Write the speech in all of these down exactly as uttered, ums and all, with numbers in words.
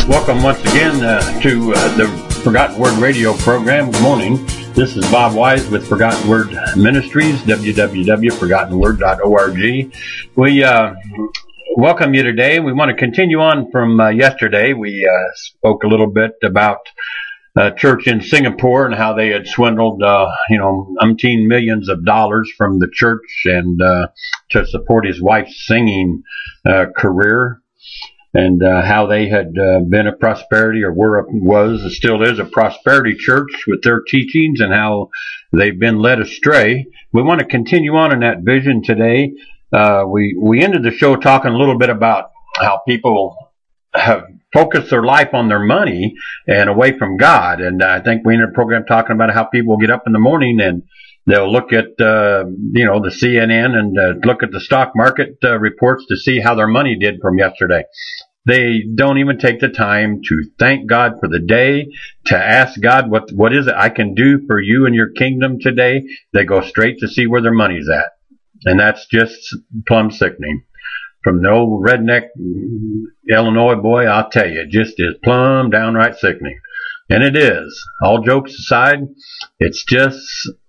Welcome once again uh, to uh, the Forgotten Word radio program. Good morning. This is Bob Wise with Forgotten Word Ministries, w w w dot forgotten word dot org. We uh, welcome you today. We want to continue on from uh, yesterday. We uh, spoke a little bit about a church in Singapore and how they had swindled, uh, you know, umpteen millions of dollars from the church and uh, to support his wife's singing uh, career. And uh, how they had uh, been a prosperity, or were, a, was, and still is a prosperity church with their teachings, and how they've been led astray. We want to continue on in that vision today. Uh, we we ended the show talking a little bit about how people have focused their life on their money and away from God. And I think we ended the program talking about how people get up in the morning and they'll look at, uh, you know, the C N N and uh, look at the stock market uh, reports to see how their money did from yesterday. They don't even take the time to thank God for the day, to ask God, what what is it I can do for you and your kingdom today? They go straight to see where their money's at. And that's just plumb sickening. From the old redneck Illinois boy, I'll tell you, it just is plumb downright sickening. And it is. All jokes aside, it's just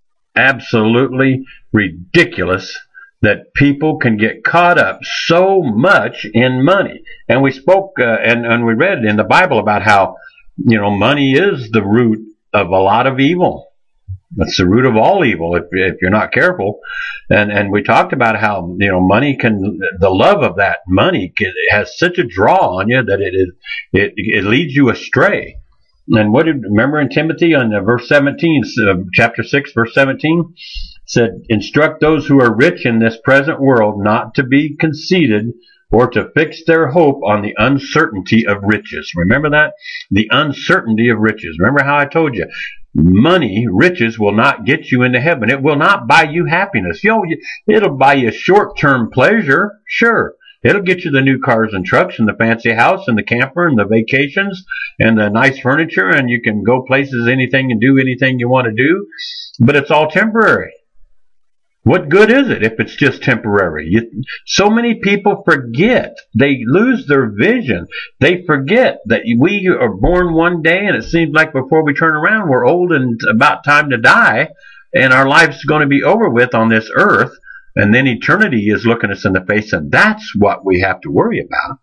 absolutely ridiculous that people can get caught up so much in money. And we spoke uh, and, and we read in the Bible about how, you know, money is the root of a lot of evil. It's the root of all evil if, if you're not careful. And and we talked about how, you know, money can, the love of that money can, has such a draw on you that it is it, it leads you astray. And what did, remember in Timothy on uh, verse seventeen, uh, chapter six, verse seventeen, said, instruct those who are rich in this present world not to be conceited or to fix their hope on the uncertainty of riches. Remember that? The uncertainty of riches. Remember how I told you, money, riches will not get you into heaven. It will not buy you happiness. You know, it'll buy you short-term pleasure, sure. It'll get you the new cars and trucks and the fancy house and the camper and the vacations and the nice furniture, and you can go places, anything, and do anything you want to do. But it's all temporary. What good is it if it's just temporary? You, so many people forget. They lose their vision. They forget that we are born one day, and it seems like before we turn around, we're old and about time to die, and our life's going to be over with on this earth. And then eternity is looking us in the face, and that's what we have to worry about.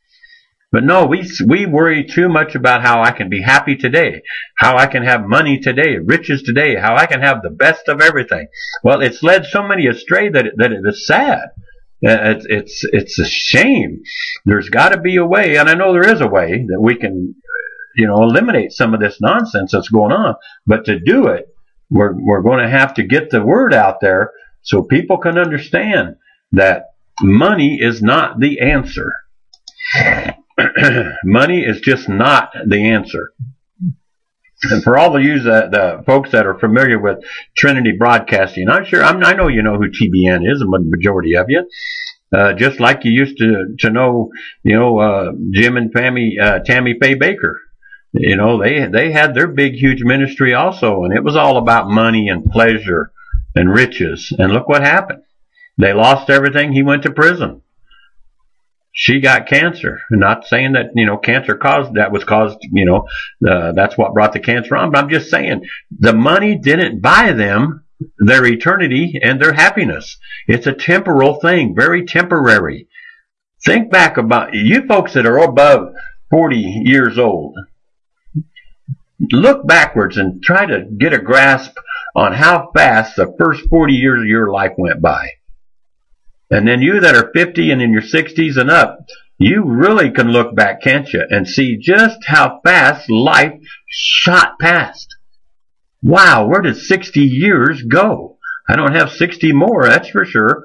But no, we we worry too much about how I can be happy today, how I can have money today, riches today, how I can have the best of everything. Well, it's led so many astray that it, that it is sad. Uh, it's it's it's a shame. There's got to be a way, and I know there is a way that we can, you know, eliminate some of this nonsense that's going on. But to do it, we're we're going to have to get the word out there, so people can understand that money is not the answer. Money is just not the answer. And for all of you, the, the folks that are familiar with Trinity Broadcasting, I'm sure, I'm, I know you know who T B N is, the majority of you. Uh, just like you used to, to know, you know, uh, Jim and Tammy, uh, Tammy Faye Baker. You know, they, they had their big, huge ministry also, and it was all about money and pleasure and riches. And look what happened. They lost everything. He went to prison. She got cancer. I'm not saying that, you know, cancer caused, that was caused, you know, uh, that's what brought the cancer on. But I'm just saying the money didn't buy them their eternity and their happiness. It's a temporal thing, very temporary. Think back about you folks that are above forty years old. Look backwards and try to get a grasp on how fast the first forty years of your life went by. And then you that are fifty and in your sixties and up, you really can look back, can't you, and see just how fast life shot past. Wow, where did sixty years go? I don't have sixty more, that's for sure.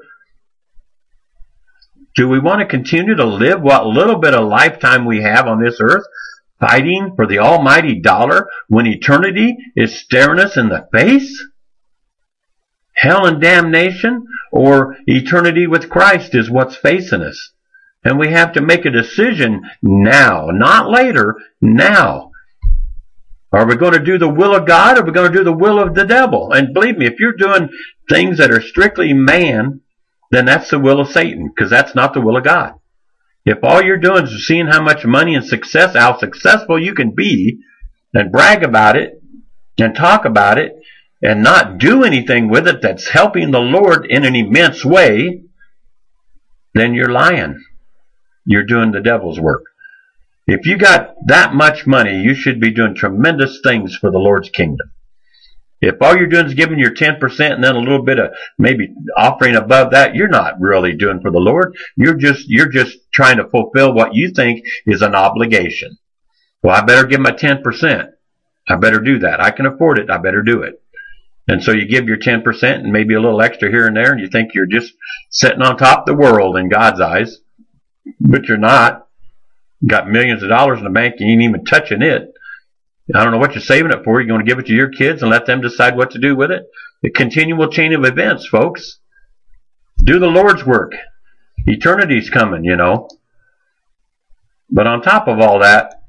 Do we want to continue to live what little bit of lifetime we have on this earth, fighting for the almighty dollar when eternity is staring us in the face? Hell and damnation or eternity with Christ is what's facing us. And we have to make a decision now, not later, now. Are we going to do the will of God, or are we going to do the will of the devil? And believe me, if you're doing things that are strictly man, then that's the will of Satan, because that's not the will of God. If all you're doing is seeing how much money and success, how successful you can be, and brag about it, and talk about it, and not do anything with it that's helping the Lord in an immense way, then you're lying. You're doing the devil's work. If you got that much money, you should be doing tremendous things for the Lord's kingdom. If all you're doing is giving your ten percent and then a little bit of maybe offering above that, you're not really doing for the Lord. You're just, you're just trying to fulfill what you think is an obligation. Well, I better give my ten percent. I better do that. I can afford it. I better do it. And so you give your ten percent and maybe a little extra here and there, and you think you're just sitting on top of the world in God's eyes. But you're not. You got millions of dollars in the bank, you ain't even touching it. I don't know what you're saving it for. You're going to give it to your kids and let them decide what to do with it? The continual chain of events, folks. Do the Lord's work. Eternity's coming, you know. But on top of all that,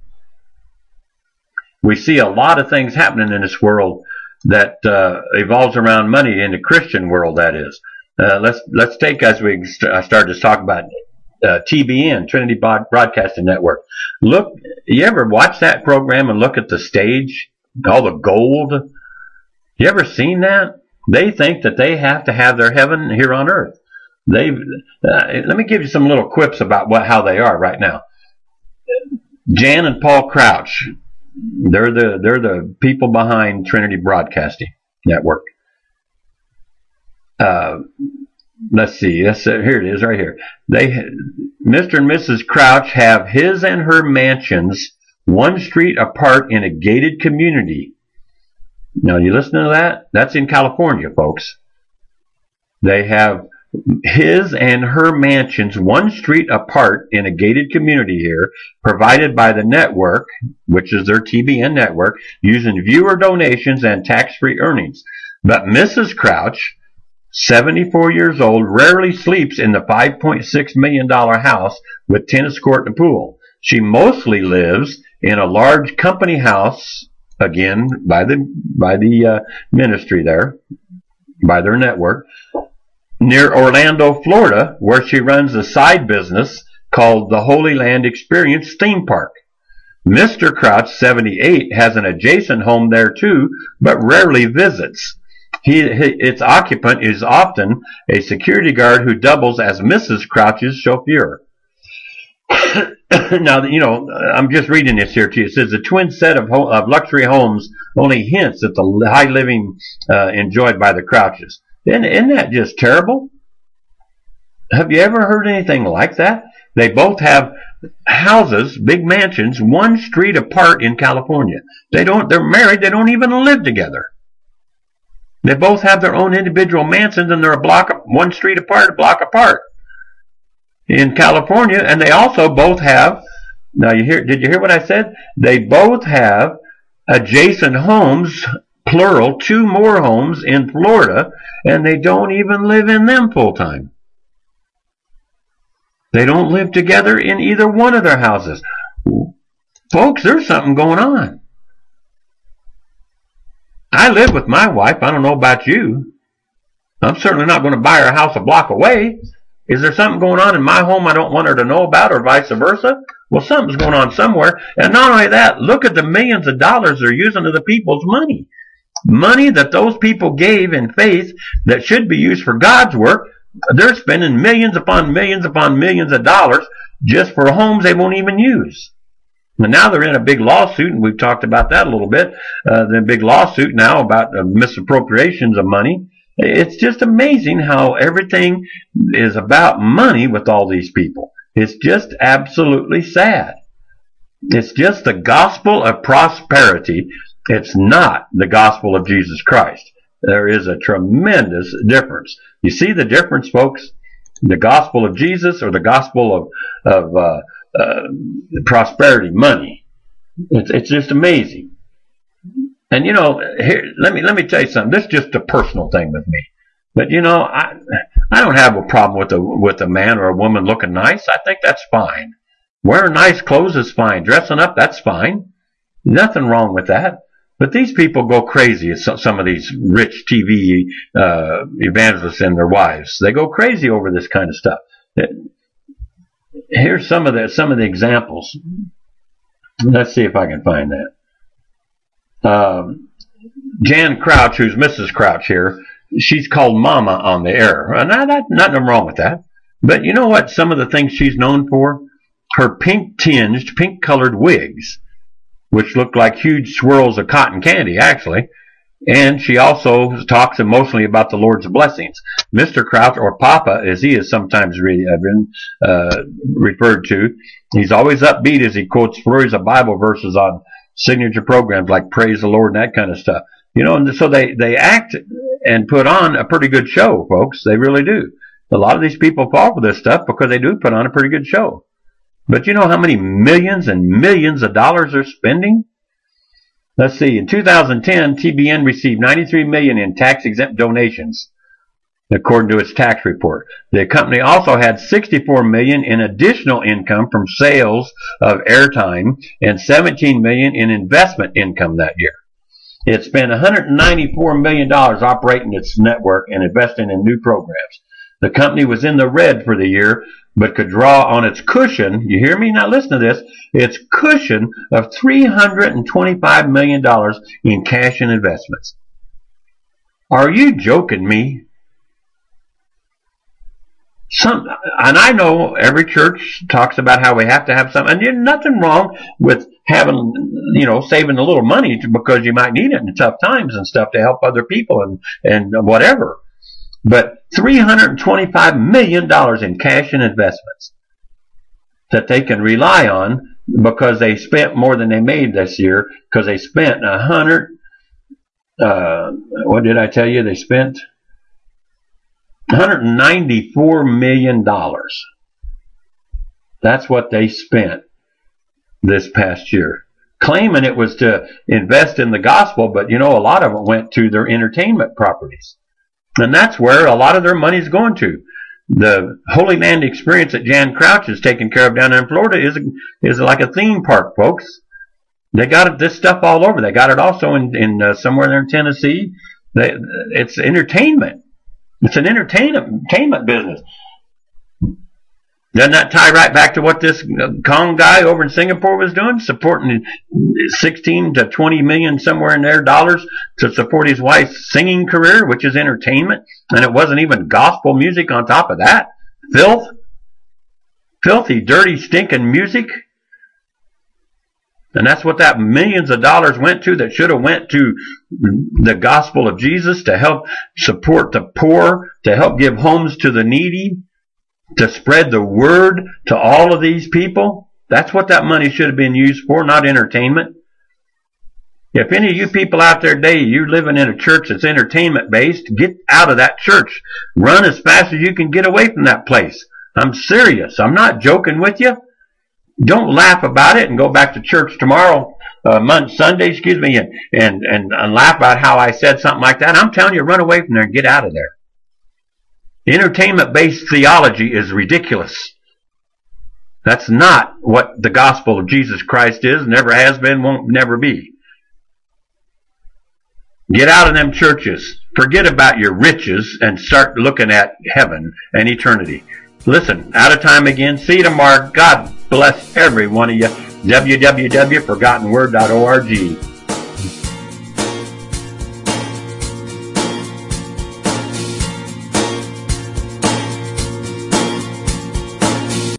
we see a lot of things happening in this world that uh, evolves around money, in the Christian world, that is. Uh, let's let's take, as we st- started to talk about, uh, T B N, Trinity Broadcasting Network. Look, you ever watch that program and look at the stage, all the gold? You ever seen that? They think that they have to have their heaven here on earth. They uh, let me give you some little quips about what how they are right now. Jan and Paul Crouch, they're the they're the people behind Trinity Broadcasting Network. Uh, let's see. That's uh, here it is, right here. They, Mister and Missus Crouch, have his and her mansions one street apart in a gated community. Now, you listen to that? That's in California, folks. They have his and her mansions one street apart in a gated community here, provided by the network, which is their T B N network, using viewer donations and tax-free earnings. But Missus Crouch, seventy-four years old, rarely sleeps in the five point six million dollars house with tennis court and pool. She mostly lives in a large company house, again, by the, by the uh, ministry there, by their network, near Orlando, Florida, where she runs a side business called the Holy Land Experience Theme Park. Mister Crouch, seventy-eight, has an adjacent home there too, but rarely visits. He, its occupant is often a security guard who doubles as Missus Crouch's chauffeur. Now, you know, I'm just reading this here to you. It says the twin set of, ho- of luxury homes only hints at the high living uh, enjoyed by the Crouches. Isn't, isn't that just terrible? Have you ever heard anything like that? They both have houses, big mansions, one street apart in California. They don't, they're married, they don't even live together. They both have their own individual mansions, and they're a block, one street apart, a block apart in California. And they also both have, now you hear, did you hear what I said? They both have adjacent homes, plural, two more homes in Florida, and they don't even live in them full time. They don't live together in either one of their houses. Folks, there's something going on. I live with my wife. I don't know about you. I'm certainly not going to buy her house a block away. Is there something going on in my home I don't want her to know about, or vice versa? Well, something's going on somewhere. And not only that, look at the millions of dollars they're using of the people's money. Money that those people gave in faith that should be used for God's work. They're spending millions upon millions upon millions of dollars just for homes they won't even use. And now they're in a big lawsuit, and we've talked about that a little bit. Uh, the big lawsuit now about uh, misappropriations of money. It's just amazing how everything is about money with all these people. It's just absolutely sad. It's just the gospel of prosperity. It's not the gospel of Jesus Christ. There is a tremendous difference. You see the difference, folks? The gospel of Jesus or the gospel of, of uh, uh, prosperity, money. It's, it's just amazing. And you know, here, let me let me tell you something. This is just a personal thing with me. But you know, I I don't have a problem with a with a man or a woman looking nice. I think that's fine. Wearing nice clothes is fine. Dressing up, that's fine. Nothing wrong with that. But these people go crazy. Some of these rich T V uh, evangelists and their wives, they go crazy over this kind of stuff. here's some of the some of the examples. Let's see if I can find that. Um, Jan Crouch, who's Missus Crouch here, she's called Mama on the air. And not, not, nothing wrong with that. But you know what? Some of the things she's known for? Her pink-tinged, pink-colored wigs, which look like huge swirls of cotton candy, actually. And she also talks emotionally about the Lord's blessings. Mister Crouch, or Papa, as he is sometimes re been uh, referred to, he's always upbeat as he quotes flurries of Bible verses on signature programs like Praise the Lord and that kind of stuff. You know, and so they, they act and put on a pretty good show, folks. They really do. A lot of these people fall for this stuff because they do put on a pretty good show. But you know how many millions and millions of dollars they're spending? Let's see, in two thousand ten, T B N received ninety-three million dollars in tax-exempt donations, according to its tax report. The company also had sixty-four million dollars in additional income from sales of airtime and seventeen million dollars in investment income that year. It spent one hundred ninety-four million dollars operating its network and investing in new programs. The company was in the red for the year, but could draw on its cushion, you hear me? Now listen to this, its cushion of three hundred twenty-five million dollars in cash and investments. Are you joking me? Some, and I know every church talks about how we have to have something, and there's nothing wrong with having, you know, saving a little money to, because you might need it in tough times and stuff to help other people and, and whatever. But three hundred twenty-five million dollars in cash and investments that they can rely on because they spent more than they made this year, because they spent a hundred, uh, what did I tell you? They spent one hundred ninety-four million dollars. That's what they spent this past year, claiming it was to invest in the gospel, but you know, a lot of it went to their entertainment properties. And that's where a lot of their money is going to. The Holy Land Experience that Jan Crouch is taking care of down in Florida is, is like a theme park, folks. They got this stuff all over. They got it also in, in uh, somewhere there in Tennessee. They, it's entertainment. It's an entertainment business. Doesn't that tie right back to what this Kong guy over in Singapore was doing? Supporting sixteen to twenty million somewhere in there dollars to support his wife's singing career, which is entertainment. And it wasn't even gospel music on top of that. Filth. Filthy, dirty, stinking music. And that's what that millions of dollars went to, that should have went to the gospel of Jesus, to help support the poor, to help give homes to the needy, to spread the word to all of these people. That's what that money should have been used for, not entertainment. If any of you people out there today, you're living in a church that's entertainment based, get out of that church. Run as fast as you can get away from that place. I'm serious. I'm not joking with you. Don't laugh about it and go back to church tomorrow, uh, Monday, Sunday, excuse me, and, and, and, and laugh about how I said something like that. I'm telling you, run away from there and get out of there. Entertainment-based theology is ridiculous. That's not what the gospel of Jesus Christ is, never has been, won't never be. Get out of them churches. Forget about your riches and start looking at heaven and eternity. Listen, out of time again. See you tomorrow. God bless every one of you. w w w dot forgotten word dot org.